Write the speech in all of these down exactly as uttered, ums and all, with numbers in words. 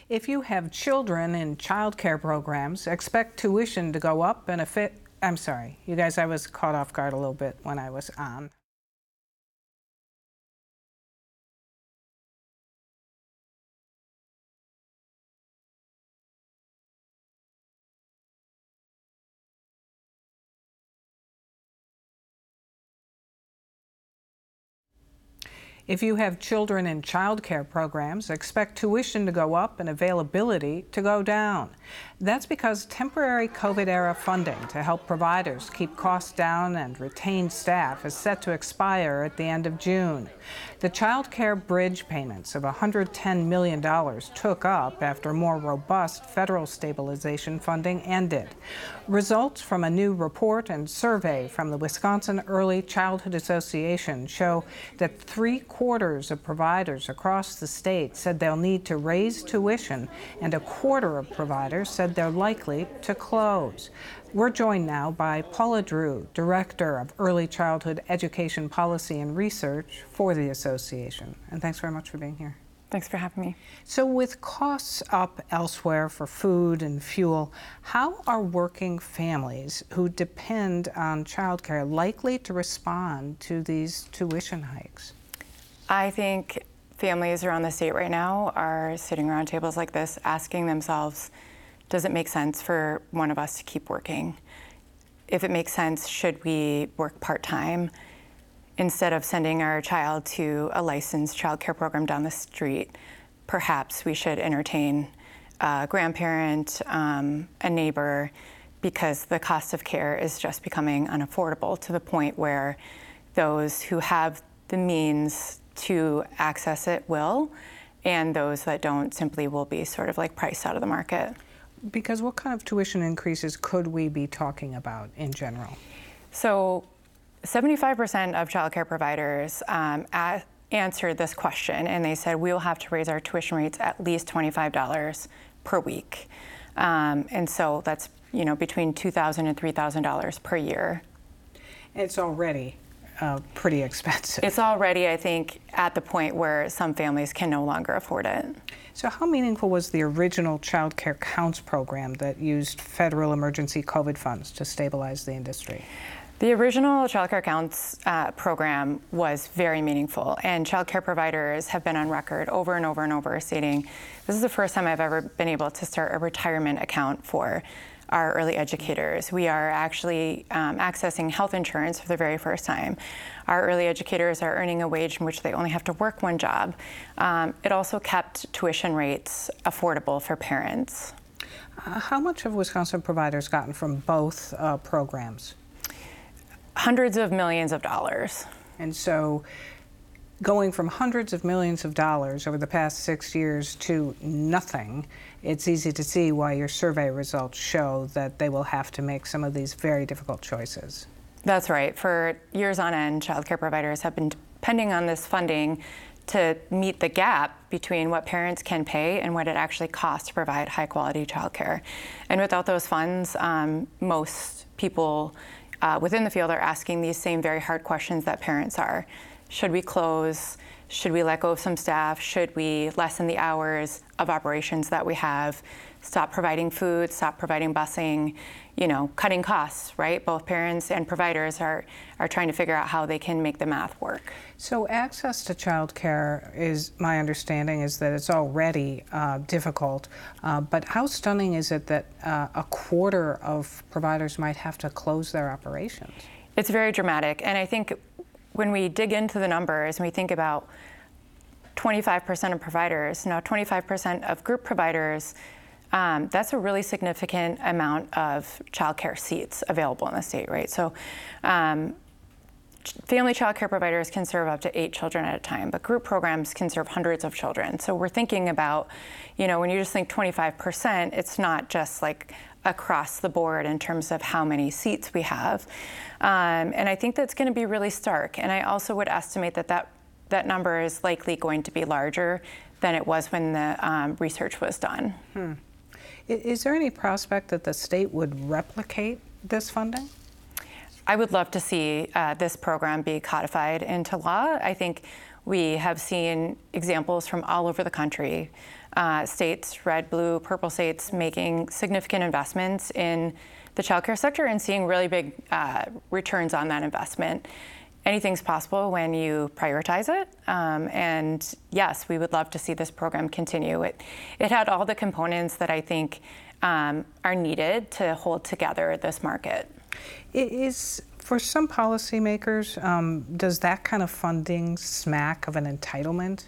If you have children in child care programs, expect tuition to go up and a fit. I'm sorry, you guys, I was caught off guard a little bit when I was on. If you have children in child care programs, expect tuition to go up and availability to go down. That's because temporary COVID-era funding to help providers keep costs down and retain staff is set to expire at the end of June. The child care bridge payments of one hundred ten million dollars took up after more robust federal stabilization funding ended. Results from a new report and survey from the Wisconsin Early Childhood Association show that three quarters of providers across the state said they'll need to raise tuition, and a quarter of providers said they're likely to close. We're joined now by Paula Drew, Director of Early Childhood Education Policy and Research for the association. And thanks very much for being here. Thanks for having me. So with costs up elsewhere for food and fuel, how are working families who depend on childcare likely to respond to these tuition hikes? I think families around the state right now are sitting around tables like this asking themselves, does it make sense for one of us to keep working? If it makes sense, should we work part-time? Instead of sending our child to a licensed child care program down the street, perhaps we should entertain a grandparent, um, a neighbor, because the cost of care is just becoming unaffordable to the point where those who have the means to access it will, and those that don't simply will be sort of like priced out of the market. Because what kind of tuition increases could we be talking about in general? So seventy-five percent of child care providers um, a- answered this question, and they said we will have to raise our tuition rates at least twenty-five dollars per week. Um, and so that's, you know, between two thousand dollars and three thousand dollars per year. It's already uh, pretty expensive. It's already, I think, at the point where some families can no longer afford it. So how meaningful was the original Child Care Counts program that used federal emergency COVID funds to stabilize the industry? The original Child Care Counts uh, program was very meaningful, and child care providers have been on record over and over and over stating, this is the first time I've ever been able to start a retirement account for our early educators. We are actually um, accessing health insurance for the very first time. Our early educators are earning a wage in which they only have to work one job. Um, it also kept tuition rates affordable for parents. Uh, how much have Wisconsin providers gotten from both uh, programs? Hundreds of millions of dollars. And so going from hundreds of millions of dollars over the past six years to nothing, it's easy to see why your survey results show that they will have to make some of these very difficult choices. That's right. For years on end, child care providers have been depending on this funding to meet the gap between what parents can pay and what it actually costs to provide high quality child care. And without those funds, um, most people Uh, within the field are asking these same very hard questions that parents are. Should we close? Should we let go of some staff? Should we lessen the hours of operations that we have? Stop providing food, stop providing busing, you know, cutting costs, right? Both parents and providers are, are trying to figure out how they can make the math work. So access to child care is, my understanding is that it's already uh, difficult, uh, but how stunning is it that uh, a quarter of providers might have to close their operations? It's very dramatic, and I think when we dig into the numbers and we think about twenty-five percent of providers, now twenty-five percent of group providers, um, that's a really significant amount of childcare seats available in the state, right? So um, family child care providers can serve up to eight children at a time, but group programs can serve hundreds of children. So we're thinking about, you know, when you just think twenty-five percent, it's not just like across the board in terms of how many seats we have. Um, and I think that's going to be really stark. And I also would estimate that that, that number is likely going to be larger than it was when the um, research was done. Hmm. Is there any prospect that the state would replicate this funding? I would love to see uh, this program be codified into law. I think we have seen examples from all over the country uh, states, red, blue, purple states, making significant investments in the childcare sector and seeing really big uh, returns on that investment. Anything's possible when you prioritize it. Um, and yes, we would love to see this program continue. It, it had all the components that I think um, are needed to hold together this market. It is, for some policymakers, um, does that kind of funding smack of an entitlement?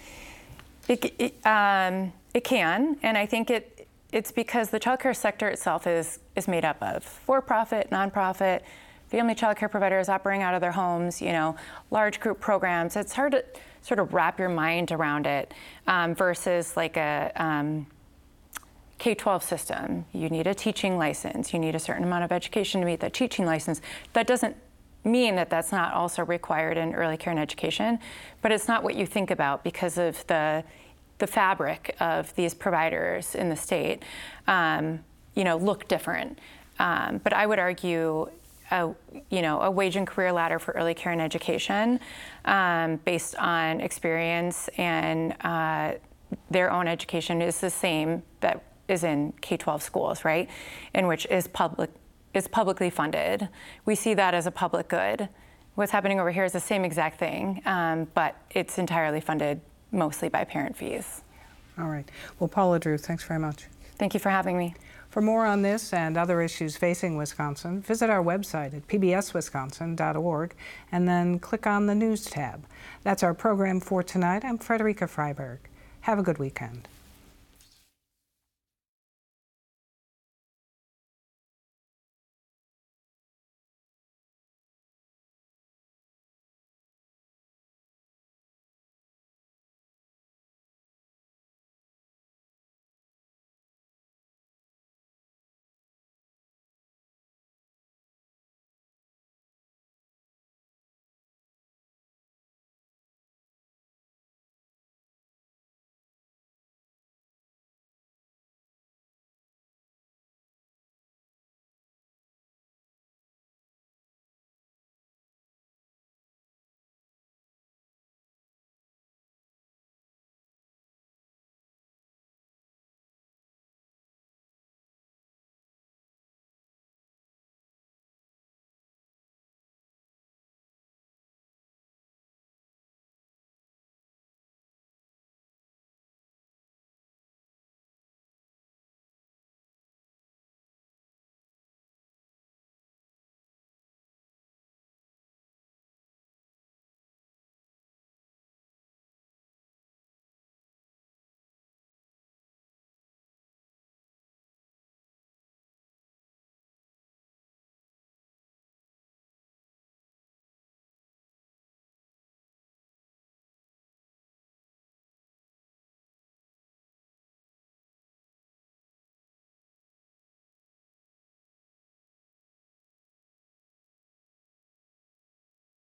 It, it, um, it can, and I think it it's because the childcare sector itself is is made up of for-profit, nonprofit, family childcare providers operating out of their homes, you know, large group programs. It's hard to sort of wrap your mind around it um, versus like a um, K twelve system. You need a teaching license. You need a certain amount of education to meet that teaching license. That doesn't mean that that's not also required in early care and education, but it's not what you think about because of the the fabric of these providers in the state, um, you know, look different. Um, but I would argue, a, you know, a wage and career ladder for early care and education, um, based on experience and uh, their own education, is the same that is in K twelve schools, right? In which is public is publicly funded. We see that as a public good. What's happening over here is the same exact thing, um, but it's entirely funded mostly by parent fees. All right. Well, Paula Drew, thanks very much. Thank you for having me. For more on this and other issues facing Wisconsin, visit our website at p b s wisconsin dot org and then click on the News tab. That's our program for tonight. I'm Frederica Freiberg. Have a good weekend.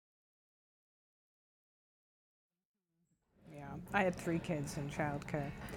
Yeah, I had three kids in childcare.